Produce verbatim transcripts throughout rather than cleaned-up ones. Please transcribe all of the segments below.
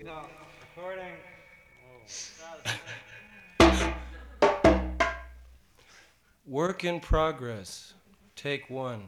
No, recording. Work in progress. Take one.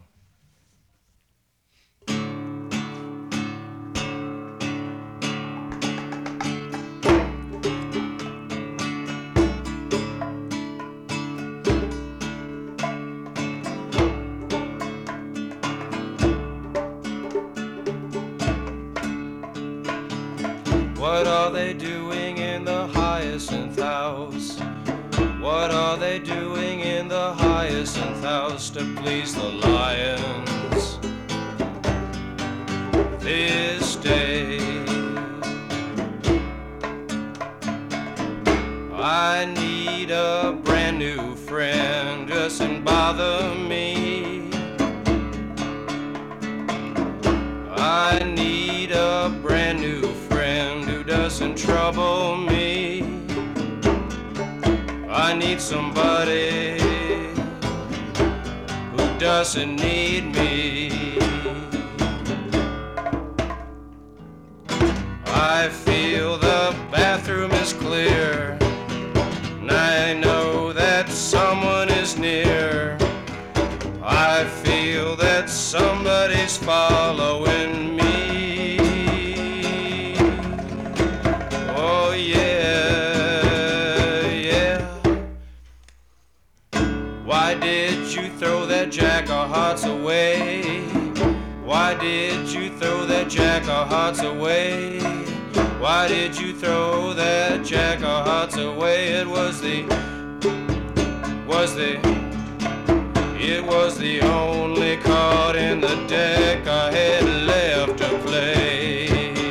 What are they doing in the Hyacinth House? What are they doing in the Hyacinth House to please the lions this day? I need a brand new friend, doesn't bother me. I need a brand new friend who doesn't trouble me. I need somebody who doesn't need me. I feel the bathroom is clear, and I know that someone is near. I feel that somebody's following me. Oh yeah, yeah. Why did you throw that jack of hearts away? Why did you throw that jack of hearts away? Why did you throw that jack of hearts away? It was the, was the, it was the only card in the deck I had left to play.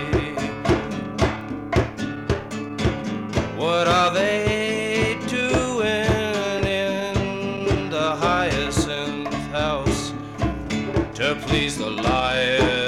What are they doing in the Hyacinth House to please the lion